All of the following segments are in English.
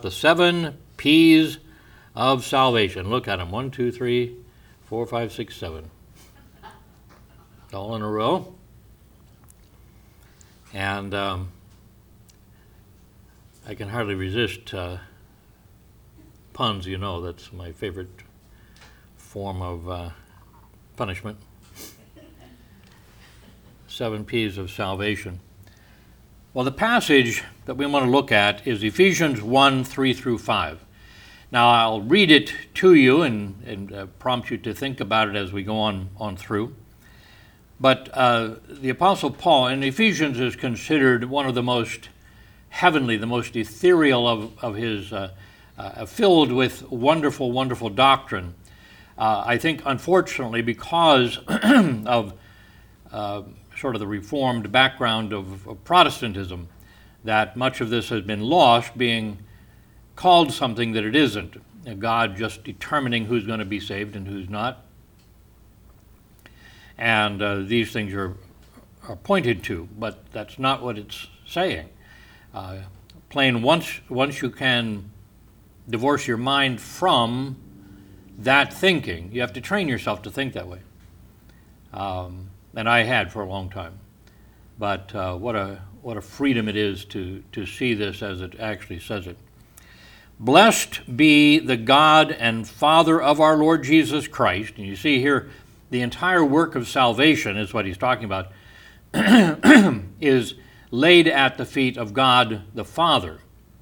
the 7 P's of salvation. Look at them. 1, 2, 3, 4, 5, 6, 7. All in a row. And I can hardly resist puns, you know. That's my favorite form of punishment. 7 P's of salvation. Well, the passage that we want to look at is Ephesians 1, 3 through 5. Now, I'll read it to you and prompt you to think about it as we go on through. But the Apostle Paul in Ephesians is considered one of the most heavenly, the most ethereal of his, filled with wonderful, wonderful doctrine. I think, unfortunately, because of sort of the Reformed background of Protestantism, that much of this has been lost, being called something that it isn't. God just determining who's going to be saved and who's not. And these things are pointed to, but that's not what it's saying. Plain, once you can divorce your mind from that thinking, you have to train yourself to think that way. And I had for a long time. But what a freedom it is to see this as it actually says it. Blessed be the God and Father of our Lord Jesus Christ. And you see here, the entire work of salvation is what he's talking about, is laid at the feet of God the Father,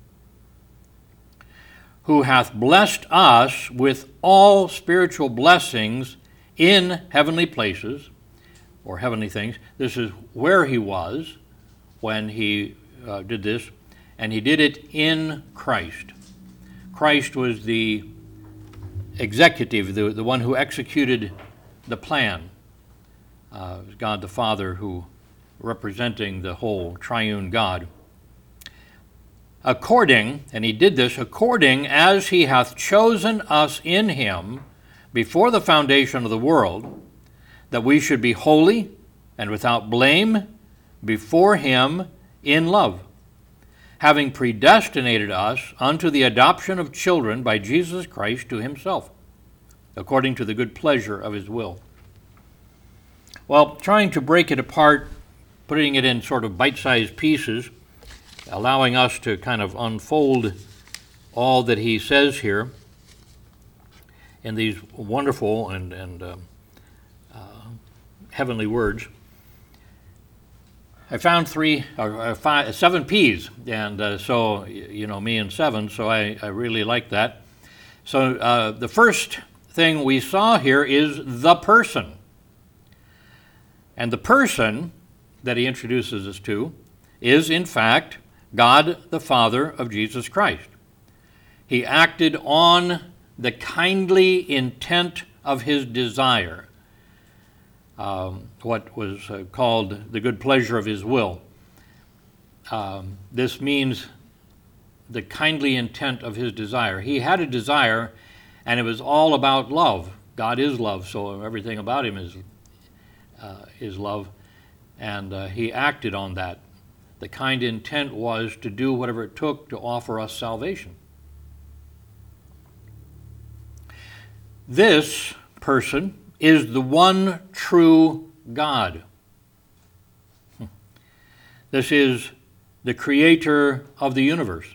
who hath blessed us with all spiritual blessings in heavenly places, or heavenly things. This is where he was when he did this, and he did it in Christ. Christ was the executive, the one who executed the plan. God the Father, who representing the whole triune God. According, and he did this, according as he hath chosen us in him before the foundation of the world, that we should be holy and without blame before him in love, having predestinated us unto the adoption of children by Jesus Christ to himself, according to the good pleasure of his will. Well, trying to break it apart, putting it in sort of bite-sized pieces, allowing us to kind of unfold all that he says here in these wonderful and heavenly words. I found 7 P's, and so, you know, me and 7, so I really like that. So the first thing we saw here is the person. And the person that he introduces us to is, in fact, God the Father of Jesus Christ. He acted on the kindly intent of his desire, what was called the good pleasure of his will. This means the kindly intent of his desire. He had a desire, and it was all about love. God is love, so everything about him is love, and he acted on that. The kind intent was to do whatever it took to offer us salvation. This person is the one true God. This is the creator of the universe.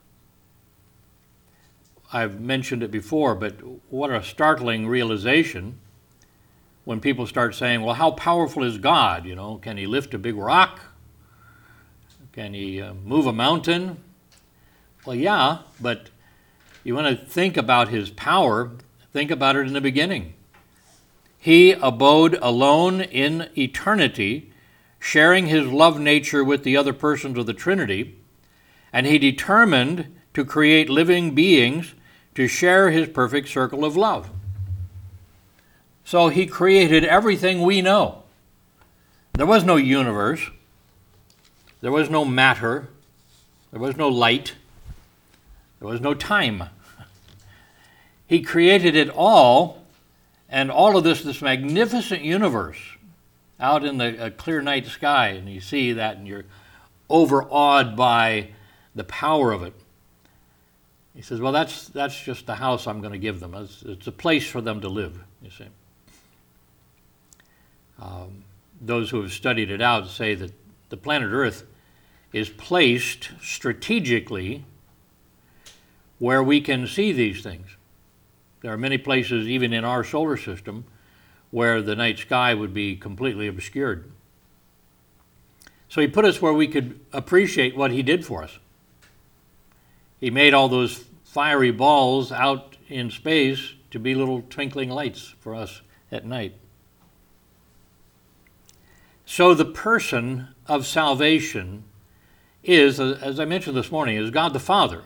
I've mentioned it before, but what a startling realization when people start saying, well, how powerful is God? You know, can he lift a big rock? Can he move a mountain? Well, yeah, but you want to think about his power, think about it in the beginning. He abode alone in eternity, sharing his love nature with the other persons of the Trinity, and he determined to create living beings to share his perfect circle of love. So he created everything we know. There was no universe. There was no matter. There was no light. There was no time. He created it all, and all of this magnificent universe out in the clear night sky, and you see that and you're overawed by the power of it. He says, well, that's just the house I'm going to give them. It's a place for them to live, you see. Those who have studied it out say that the planet Earth is placed strategically where we can see these things. There are many places, even in our solar system, where the night sky would be completely obscured. So he put us where we could appreciate what he did for us. He made all those fiery balls out in space to be little twinkling lights for us at night. So the person of salvation is, as I mentioned this morning, is God the Father.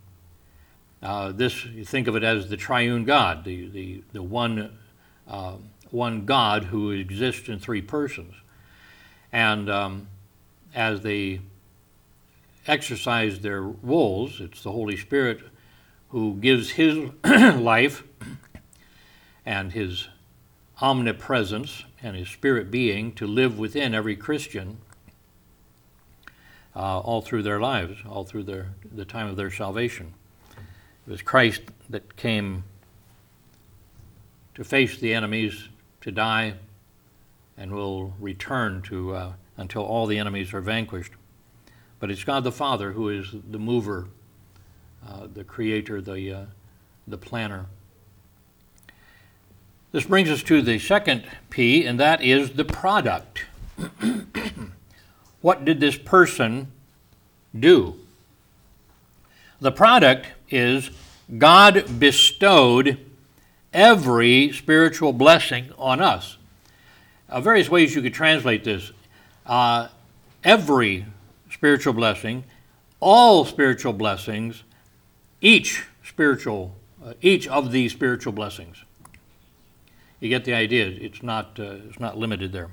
You think of it as the triune God, the one God who exists in three persons. And as they exercise their roles, it's the Holy Spirit who gives his life and his omnipresence and his spirit being to live within every Christian all through their lives, all through the time of their salvation. It was Christ that came to face the enemies, to die, and will return to until all the enemies are vanquished. But it's God the Father who is the mover, the creator, the planner. This brings us to the second P, and that is the product. What did this person do? The product is God bestowed every spiritual blessing on us. Various ways you could translate this. Every spiritual blessing, all spiritual blessings, each of these spiritual blessings. You get the idea. It's not limited there.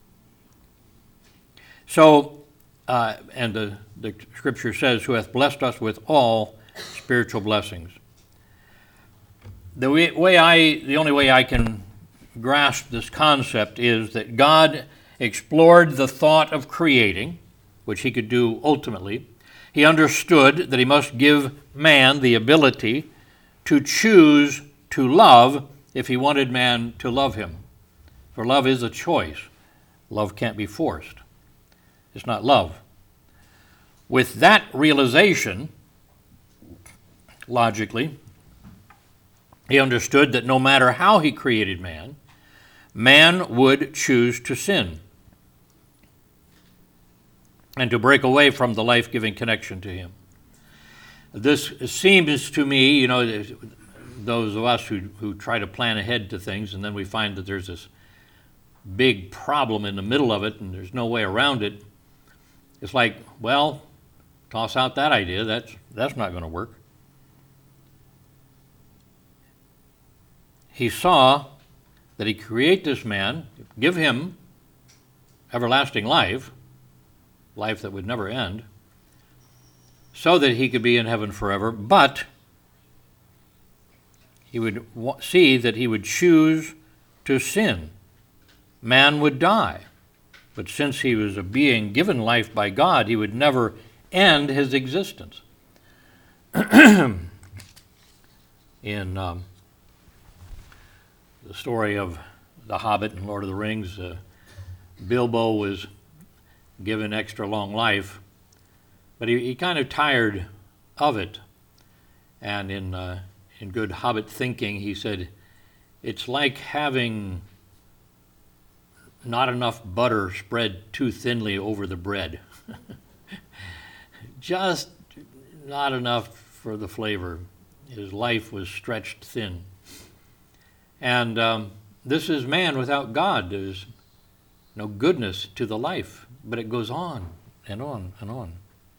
So, and the Scripture says, "Who hath blessed us with all spiritual blessings." The only way I can grasp this concept is that God explored the thought of creating, which he could do ultimately. He understood that he must give man the ability to choose to love if he wanted man to love him. For love is a choice. Love can't be forced. It's not love. With that realization, logically, he understood that no matter how he created man, man would choose to sin and to break away from the life-giving connection to him. This seems to me, those of us who try to plan ahead to things, and then we find that there's this big problem in the middle of it and there's no way around it. It's like, well, toss out that idea. That's not going to work. He saw that he create this man, give him everlasting life that would never end, so that he could be in heaven forever, but he would see that he would choose to sin. Man would die. But since he was a being given life by God, he would never end his existence. In the story of The Hobbit and Lord of the Rings, Bilbo was given extra long life, but he kind of tired of it. And in good Hobbit thinking, he said, it's like having not enough butter spread too thinly over the bread. Just not enough for the flavor. His life was stretched thin. And this is man without God. There's no goodness to the life, but it goes on and on and on.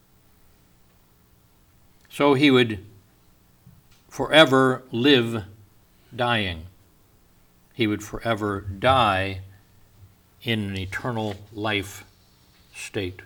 So he would forever live dying. He would forever die in an eternal life state.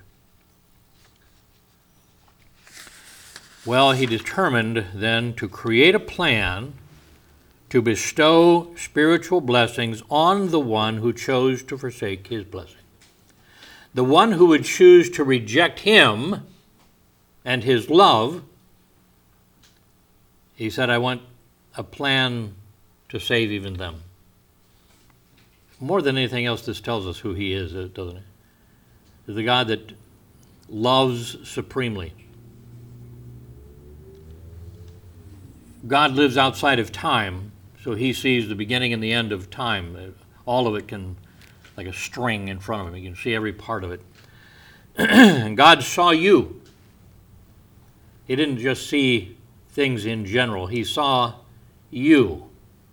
Well, he determined then to create a plan to bestow spiritual blessings on the one who chose to forsake his blessing. The one who would choose to reject him and his love He said, I want a plan to save even them. More than anything else, this tells us who he is, doesn't it? He's the God that loves supremely. God lives outside of time, so he sees the beginning and the end of time. All of it can, like a string in front of him. You can see every part of it. And God saw you. He didn't just see things in general. He saw you.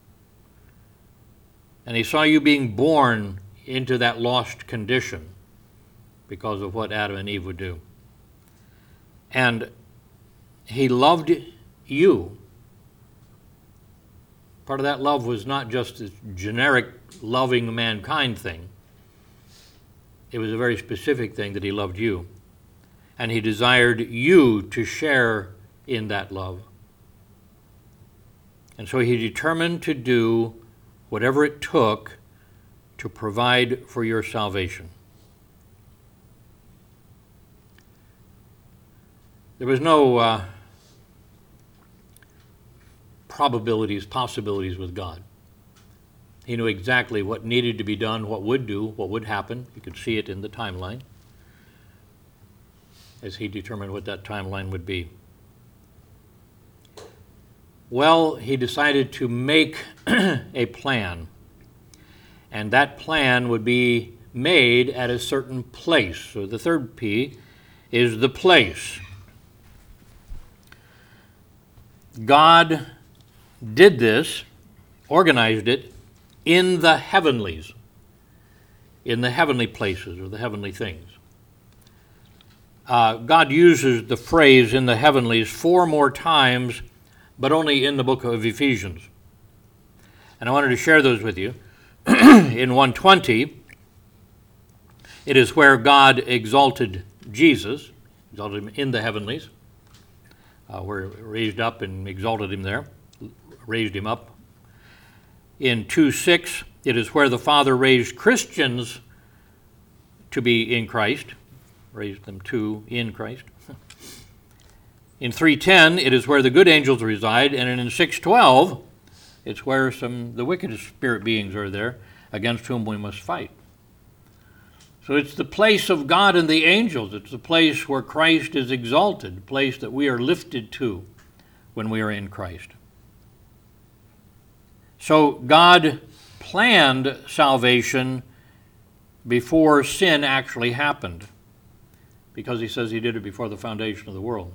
And he saw you being born into that lost condition because of what Adam and Eve would do. And he loved you. Part of that love was not just a generic loving mankind thing. It was a very specific thing that he loved you. And he desired you to share in that love. And so he determined to do whatever it took to provide for your salvation. There was no possibilities with God. He knew exactly what needed to be done, what would happen. You could see it in the timeline as he determined what that timeline would be. Well, he decided to make a plan, and that plan would be made at a certain place. So the third P is the place. God did this, organized it, in the heavenlies, in the heavenly places or the heavenly things. God uses the phrase in the heavenlies 4 more times, but only in the book of Ephesians. And I wanted to share those with you. In 1:20, it is where God exalted Jesus, exalted him in the heavenlies, where raised up and exalted him there, raised him up. In 2:6, it is where the Father raised Christians to be in Christ, raised them to in Christ. In 3:10, it is where the good angels reside, and in 6:12, it's where the wicked spirit beings are there, against whom we must fight. So it's the place of God and the angels. It's the place where Christ is exalted, the place that we are lifted to when we are in Christ. So God planned salvation before sin actually happened, because he says he did it before the foundation of the world.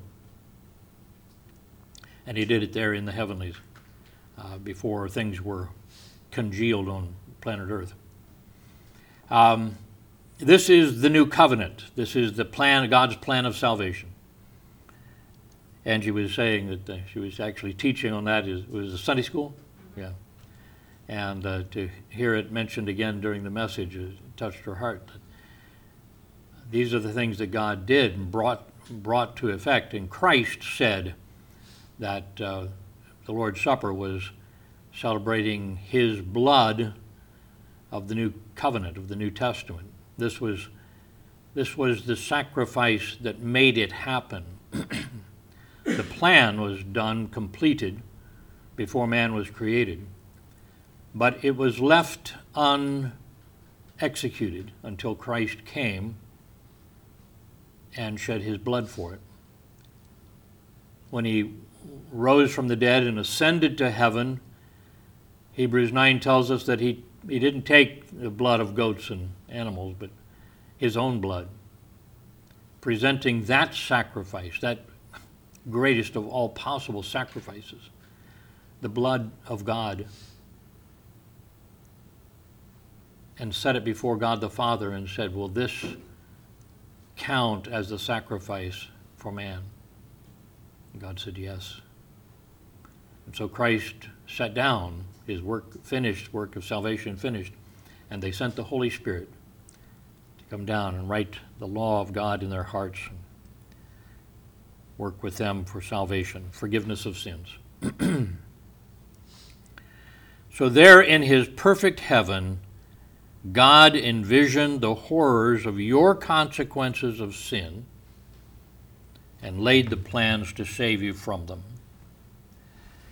And he did it there in the heavenlies, before things were congealed on planet Earth. This is the new covenant. This is the plan, God's plan of salvation. Angie was saying that she was actually teaching on that. Was it Sunday school? Yeah. And to hear it mentioned again during the message touched her heart. These are the things that God did and brought to effect. And Christ said that the Lord's Supper was celebrating his blood of the new covenant, of the New Testament. This was the sacrifice that made it happen. The plan was done, completed, before man was created. But it was left unexecuted until Christ came and shed his blood for it. When he rose from the dead and ascended to heaven, Hebrews 9 tells us that he didn't take the blood of goats and animals, but his own blood, presenting that sacrifice, that greatest of all possible sacrifices, the blood of God, and set it before God the Father and said, will this count as the sacrifice for man? And God said yes. And so Christ sat down, his work finished, work of salvation finished, and they sent the Holy Spirit to come down and write the law of God in their hearts and work with them for salvation, forgiveness of sins. So there in his perfect heaven, God envisioned the horrors of your consequences of sin and laid the plans to save you from them.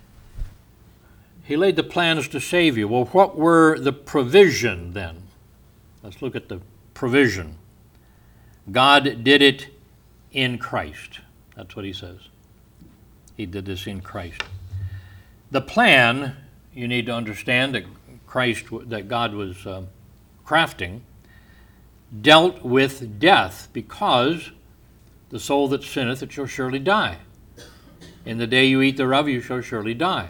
He laid the plans to save you. Well, what were the provision then? Let's look at the provision. God did it in Christ. That's what he says. He did this in Christ. The plan, you need to understand that God was crafting, dealt with death, because the soul that sinneth, it shall surely die. In the day you eat thereof, you shall surely die.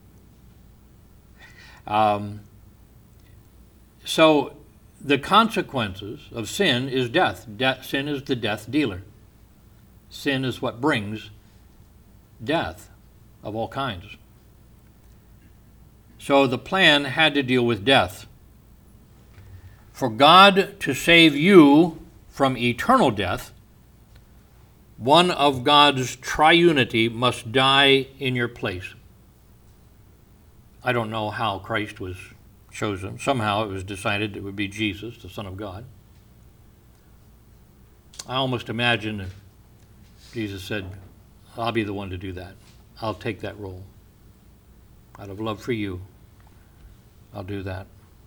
So the consequences of sin is death. Sin is the death dealer. Sin is what brings death of all kinds. So the plan had to deal with death. For God to save you from eternal death, one of God's triunity must die in your place. I don't know how Christ was chosen. Somehow it was decided it would be Jesus, the Son of God. I almost imagine if Jesus said, I'll be the one to do that. I'll take that role. Out of love for you, I'll do that.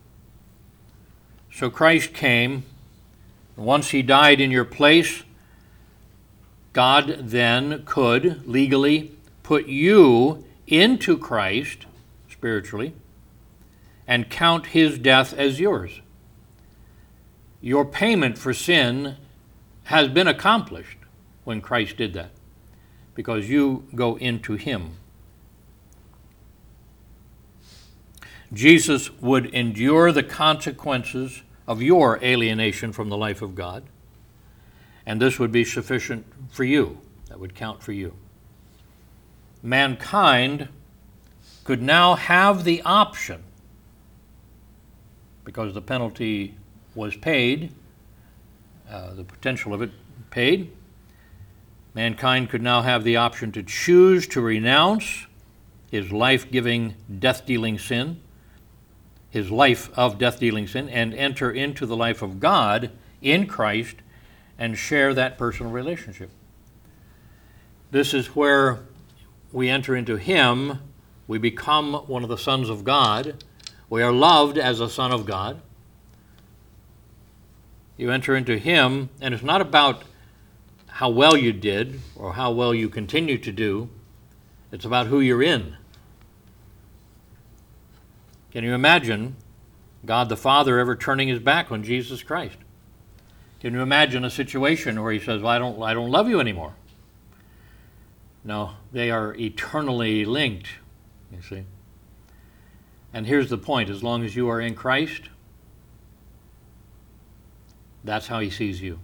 So Christ came. Once he died in your place, God then could legally put you into Christ spiritually and count his death as yours. Your payment for sin has been accomplished when Christ did that, because you go into him. Jesus would endure the consequences of your alienation from the life of God, and this would be sufficient for you. That would count for you. Mankind could now have the option, because the penalty was paid, the potential of it paid, mankind could now have the option to choose to renounce his life-giving, death-dealing sin, his life of death-dealing sin, and enter into the life of God in Christ and share that personal relationship. This is where we enter into him. We become one of the sons of God. We are loved as a son of God. You enter into him, and it's not about how well you did or how well you continue to do. It's about who you're in. Can you imagine God the Father ever turning his back on Jesus Christ? Can you imagine a situation where he says, well, I don't love you anymore? No, they are eternally linked, you see. And here's the point: as long as you are in Christ, that's how he sees you.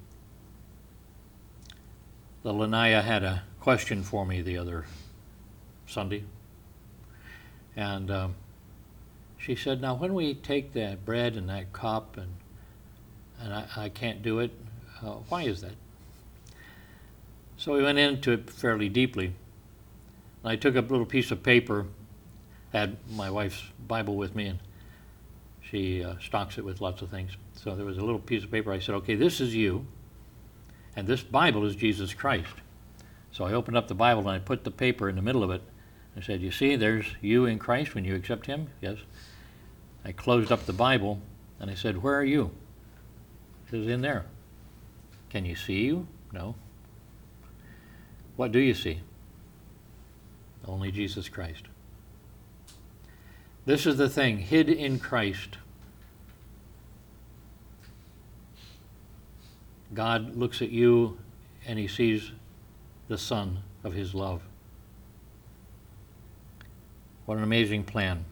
The Lanaya had a question for me the other Sunday, and she said, now when we take that bread and that cup and I can't do it, why is that? So we went into it fairly deeply. I took a little piece of paper, had my wife's Bible with me, and she stocks it with lots of things. So there was a little piece of paper. I said, okay, this is you, and this Bible is Jesus Christ. So I opened up the Bible and I put the paper in the middle of it. I said, you see, there's you in Christ when you accept him? Yes. I closed up the Bible and I said, where are you? It says, in there. Can you see you? No. What do you see? Only Jesus Christ. This is the thing, hid in Christ. God looks at you and he sees the Son of his love. What an amazing plan.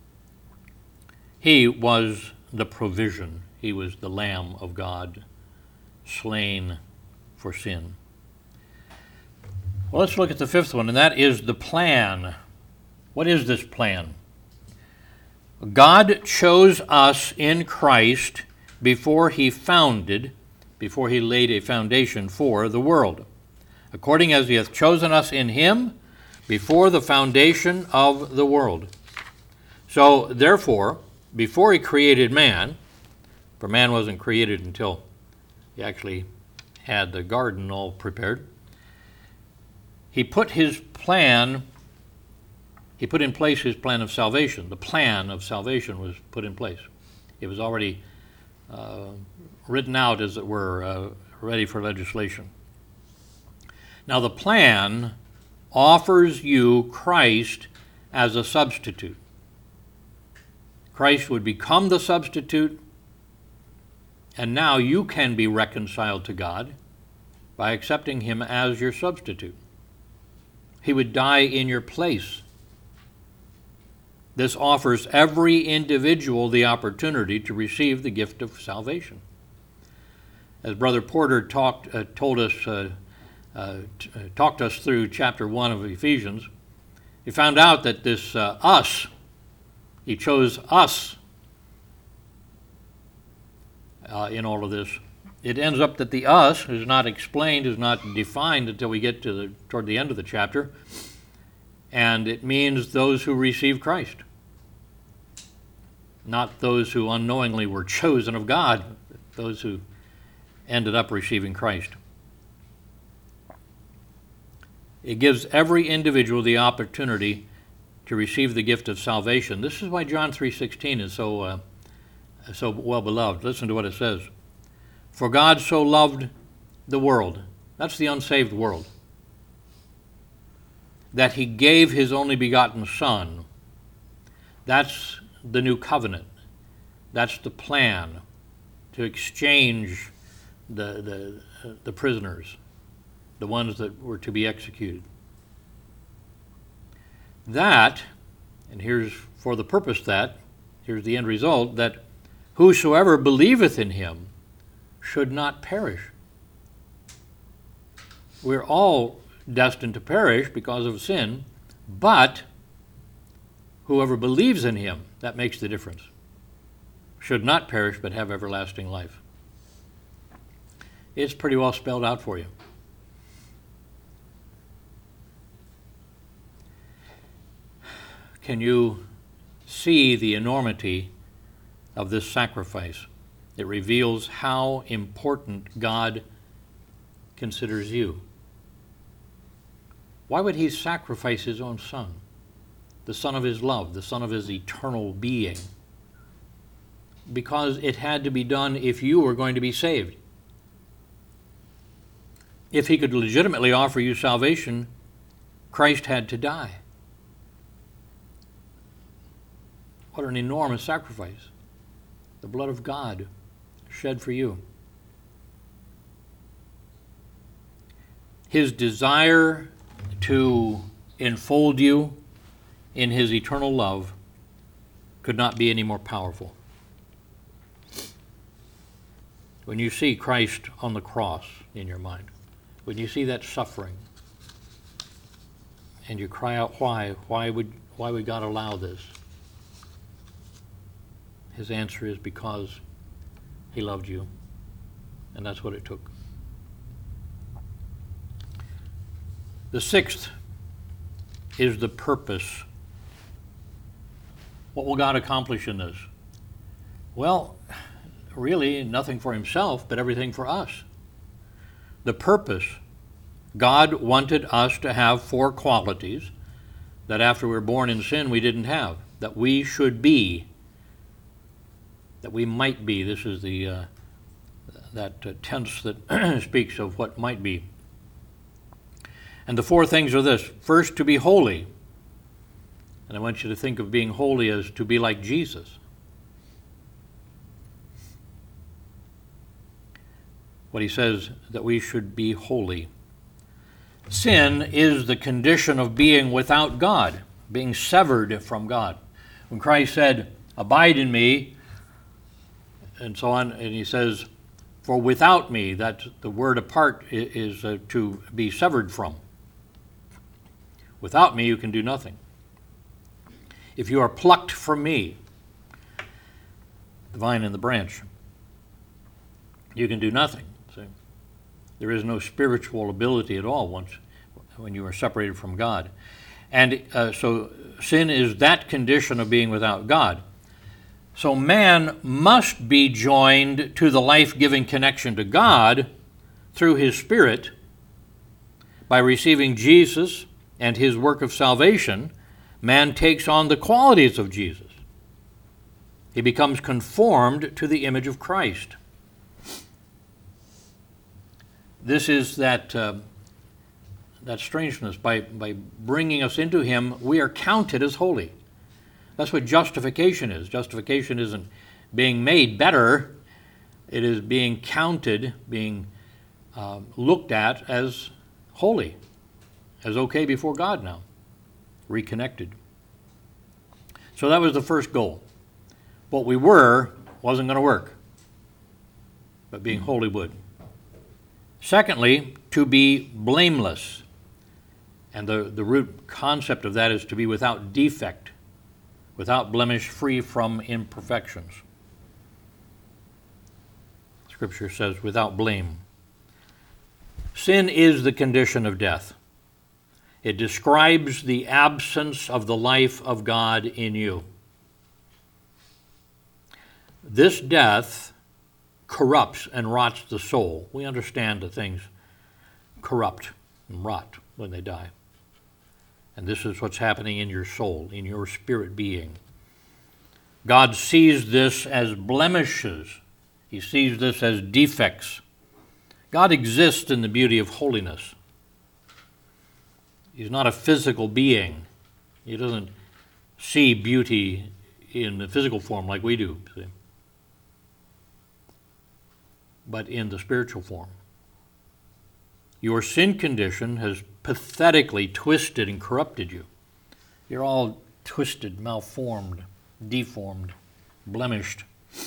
He was the provision. He was the Lamb of God, slain for sin. Well, let's look at the fifth one, and that is the plan. What is this plan? God chose us in Christ before he laid a foundation for the world, according as he hath chosen us in him before the foundation of the world. So, therefore, before he created man, for man wasn't created until he actually had the garden all prepared, he put his plan He put in place his plan of salvation. The plan of salvation was put in place. It was already written out, as it were, ready for legislation. Now the plan offers you Christ as a substitute. Christ would become the substitute, and now you can be reconciled to God by accepting him as your substitute. He would die in your place. This offers every individual the opportunity to receive the gift of salvation. As Brother Porter talked us through chapter 1 of Ephesians, he found out that this us, he chose us in all of this. It ends up that the us is not explained, is not defined until we get to toward the end of the chapter, and it means those who receive Christ, not those who unknowingly were chosen of God, but those who ended up receiving Christ. It gives every individual the opportunity to receive the gift of salvation. This is why John 3:16 is so well beloved. Listen to what it says. For God so loved the world, that's the unsaved world, that he gave his only begotten Son. That's the new covenant. That's the plan to exchange the prisoners, the ones that were to be executed. That, and here's for the purpose that, here's the end result, that whosoever believeth in him should not perish. We're all destined to perish because of sin, but whoever believes in him, that makes the difference, should not perish but have everlasting life. It's pretty well spelled out for you. Can you see the enormity of this sacrifice? It reveals how important God considers you. Why would he sacrifice his own Son, the Son of his love, the Son of his eternal being? Because it had to be done if you were going to be saved. If he could legitimately offer you salvation, Christ had to die. What an enormous sacrifice. The blood of God shed for you. His desire to enfold you in his eternal love could not be any more powerful. When you see Christ on the cross in your mind, when you see that suffering, and you cry out, why would God allow this? His answer is because he loved you, and that's what it took. The sixth is the purpose. What will God accomplish in this? Well, really nothing for himself, but everything for us. The purpose. God wanted us to have 4 qualities that after we were born in sin we didn't have, that we should be, that we might be. This is that tense that speaks of what might be. And the 4 things are this. First, to be holy. And I want you to think of being holy as to be like Jesus. What he says, that we should be holy. Sin is the condition of being without God, being severed from God. When Christ said, abide in me, and so on, and he says, for without me, that the word apart is to be severed from. Without me, you can do nothing. If you are plucked from me, the vine and the branch, you can do nothing. See? There is no spiritual ability at all when you are separated from God. And so sin is that condition of being without God. So man must be joined to the life-giving connection to God through his Spirit by receiving Jesus and his work of salvation, man takes on the qualities of Jesus. He becomes conformed to the image of Christ. This is that strangeness. By bringing us into him, we are counted as holy. That's what justification is. Justification isn't being made better. It is being counted, being looked at as holy, as okay before God now, reconnected. So that was the first goal. What we were wasn't going to work, but being holy would. Secondly, to be blameless. And the root concept of that is to be without defect, without blemish, free from imperfections. Scripture says without blame. Sin is the condition of death. It describes the absence of the life of God in you. This death corrupts and rots the soul. We understand that things corrupt and rot when they die. And this is what's happening in your soul, in your spirit being. God sees this as blemishes. He sees this as defects. God exists in the beauty of holiness. He's not a physical being. He doesn't see beauty in the physical form like we do, see? But in the spiritual form. Your sin condition has pathetically twisted and corrupted you. You're all twisted, malformed, deformed, blemished.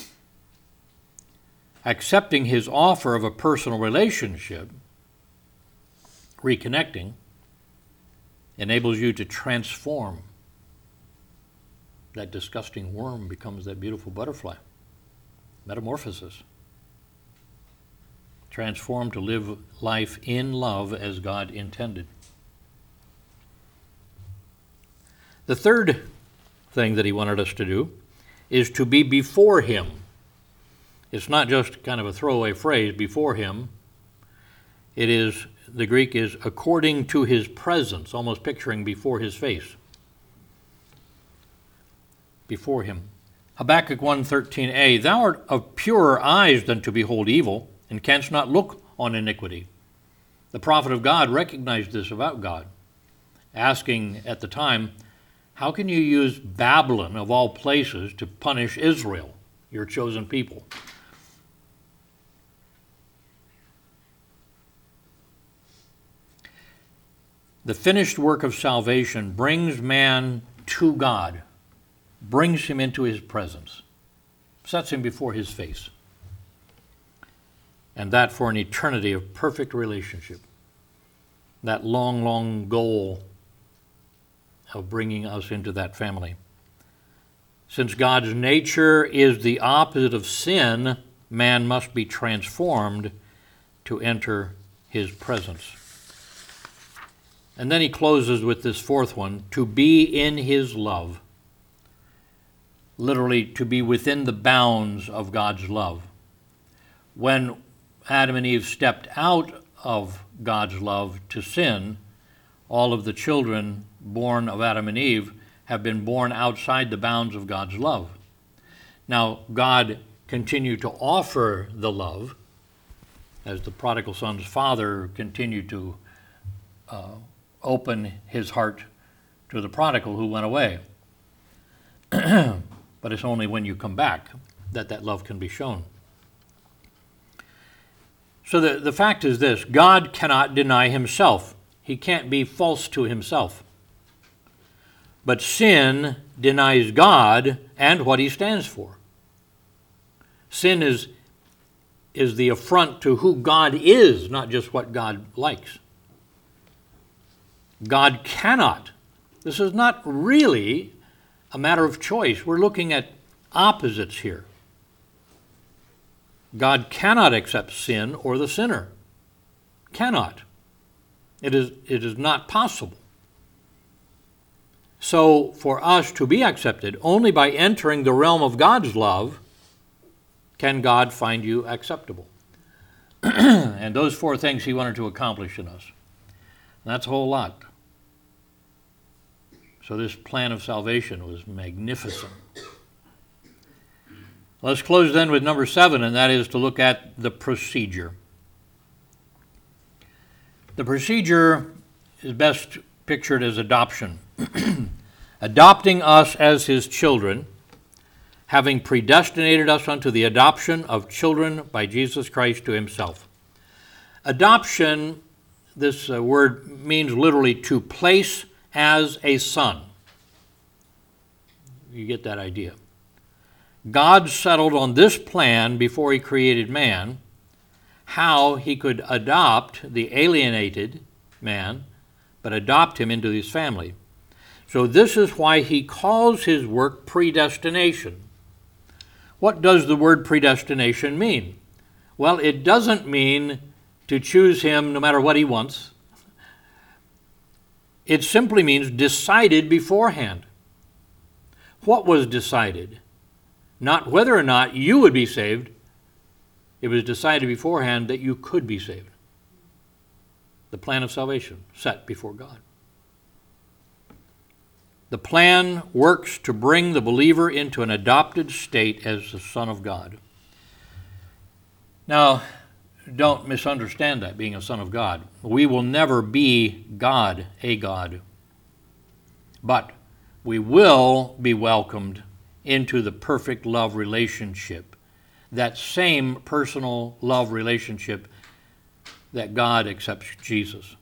Accepting his offer of a personal relationship, reconnecting, enables you to transform. That disgusting worm becomes that beautiful butterfly. Metamorphosis. Transformed to live life in love as God intended. The third thing that he wanted us to do is to be before him. It's not just kind of a throwaway phrase, before him. It is, the Greek is according to his presence, almost picturing before his face. Before him. Habakkuk 1:13a, thou art of purer eyes than to behold evil, and canst not look on iniquity. The prophet of God recognized this about God, asking at the time, how can you use Babylon, of all places, to punish Israel, your chosen people? The finished work of salvation brings man to God, brings him into his presence, sets him before his face. And that for an eternity of perfect relationship. That long, long goal of bringing us into that family. Since God's nature is the opposite of sin, man must be transformed to enter his presence. And then he closes with this fourth one, to be in his love. Literally, to be within the bounds of God's love. When Adam and Eve stepped out of God's love to sin, all of the children born of Adam and Eve have been born outside the bounds of God's love. Now, God continued to offer the love as the prodigal son's father continued to open his heart to the prodigal who went away. But it's only when you come back that that love can be shown. So the fact is this, God cannot deny himself. He can't be false to himself. But sin denies God and what he stands for. Sin is the affront to who God is, not just what God likes. God cannot. This is not really a matter of choice. We're looking at opposites here. God cannot accept sin or the sinner. Cannot. It is not possible. So for us to be accepted, only by entering the realm of God's love can God find you acceptable. And those four things he wanted to accomplish in us. And that's a whole lot. So this plan of salvation was magnificent. Let's close then with number 7, and that is to look at the procedure. The procedure is best pictured as adoption. Adopting us as his children, having predestinated us unto the adoption of children by Jesus Christ to himself. Adoption, this word means literally to place as a son. You get that idea. God settled on this plan before he created man, how he could adopt the alienated man, but adopt him into his family. So this is why he calls his work predestination. What does the word predestination mean? Well, it doesn't mean to choose him no matter what he wants. It simply means decided beforehand. What was decided? Not whether or not you would be saved. It was decided beforehand that you could be saved. The plan of salvation set before God. The plan works to bring the believer into an adopted state as the Son of God. Now, don't misunderstand that, being a son of God. We will never be God, a God. But we will be welcomed into the perfect love relationship, that same personal love relationship that God accepts Jesus.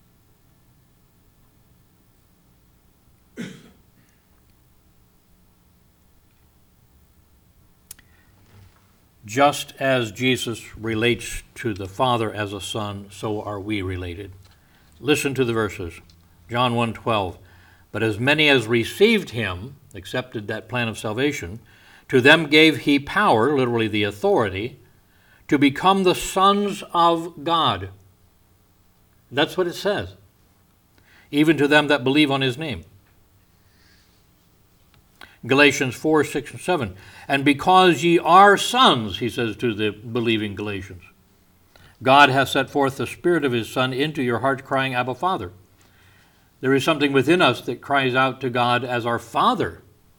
Just as Jesus relates to the Father as a son, so are we related. Listen to the verses. John 1:12. But as many as received him, accepted that plan of salvation, to them gave he power, literally the authority, to become the sons of God. That's what it says. Even to them that believe on his name. Galatians 4, 6, and 7. And because ye are sons, he says to the believing Galatians, God hath set forth the Spirit of his Son into your heart, crying, Abba, Father. There is something within us that cries out to God as our Father,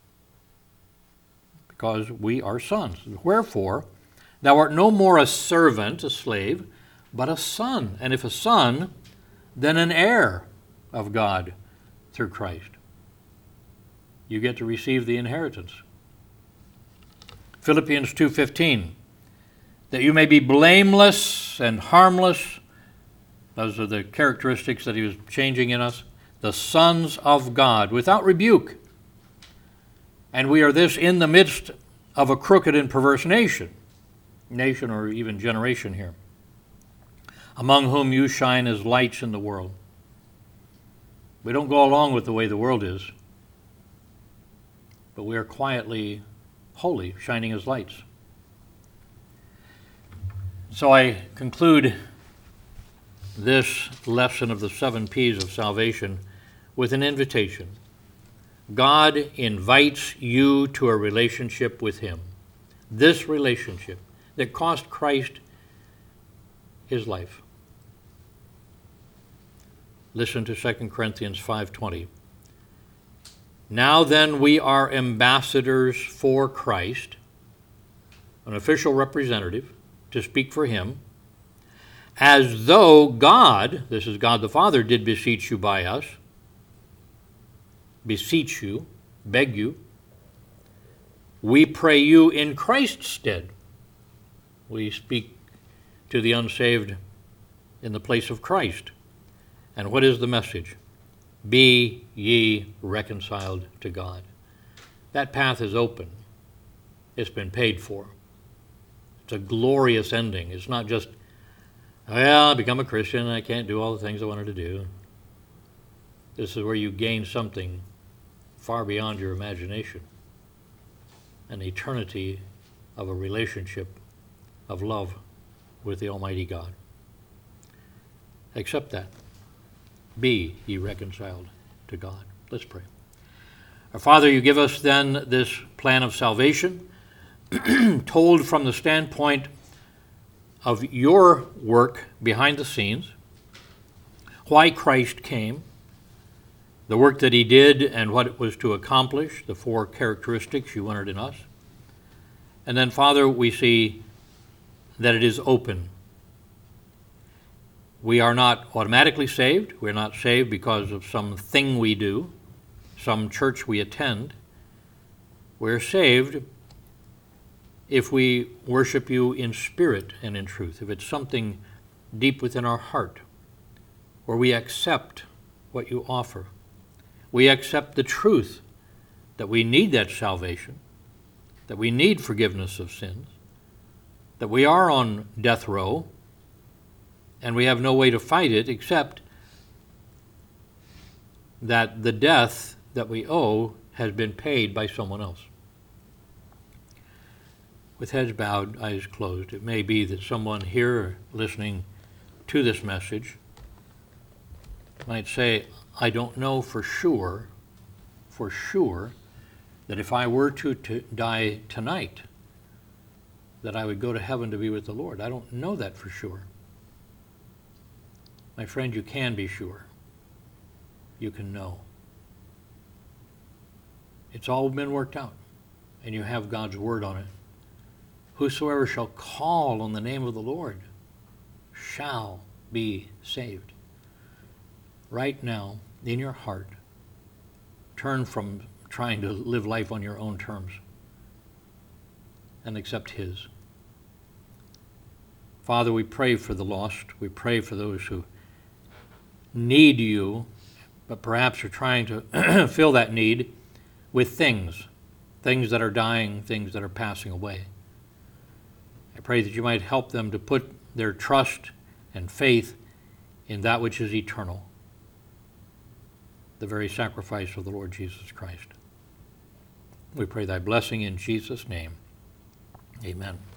because we are sons. Wherefore, thou art no more a servant, a slave, but a son. And if a son, then an heir of God through Christ. You get to receive the inheritance. Philippians 2:15, that you may be blameless and harmless. Those are the characteristics that he was changing in us. The sons of God, without rebuke. And we are this in the midst of a crooked and perverse nation or even generation here, among whom you shine as lights in the world. We don't go along with the way the world is, but we are quietly holy, shining as lights. So I conclude this lesson of the 7 P's of salvation with an invitation. God invites you to a relationship with him. This relationship that cost Christ his life. Listen to 2 Corinthians 5:20. Now then we are ambassadors for Christ, an official representative to speak for him, as though God, this is God the Father, did beseech you by us, beseech you, beg you, we pray you in Christ's stead. We speak to the unsaved in the place of Christ. And what is the message? Be ye reconciled to God. That path is open. It's been paid for. It's a glorious ending. It's not just, well, I become a Christian, I can't do all the things I wanted to do. This is where you gain something far beyond your imagination. An eternity of a relationship of love with the Almighty God. Accept that. Be ye reconciled to God. Let's pray. Our Father, you give us then this plan of salvation, told from the standpoint of your work behind the scenes, why Christ came, the work that he did and what it was to accomplish, the 4 characteristics you wanted in us. And then, Father, we see that it is open. We are not automatically saved. We're not saved because of some thing we do, some church we attend. We're saved if we worship you in spirit and in truth, if it's something deep within our heart, where we accept what you offer. We accept the truth that we need that salvation, that we need forgiveness of sins, that we are on death row, and we have no way to fight it except that the death that we owe has been paid by someone else. With heads bowed, eyes closed, it may be that someone here listening to this message might say, I don't know for sure, that if I were to die tonight, that I would go to heaven to be with the Lord. I don't know that for sure. My friend, you can be sure. You can know. It's all been worked out, and you have God's word on it. Whosoever shall call on the name of the Lord shall be saved. Right now, in your heart, turn from trying to live life on your own terms and accept His. Father, we pray for the lost. We pray for those who need you, but perhaps are trying to fill that need with things that are dying, things that are passing away. I pray that you might help them to put their trust and faith in that which is eternal, the very sacrifice of the Lord Jesus Christ. We pray thy blessing in Jesus' name. Amen.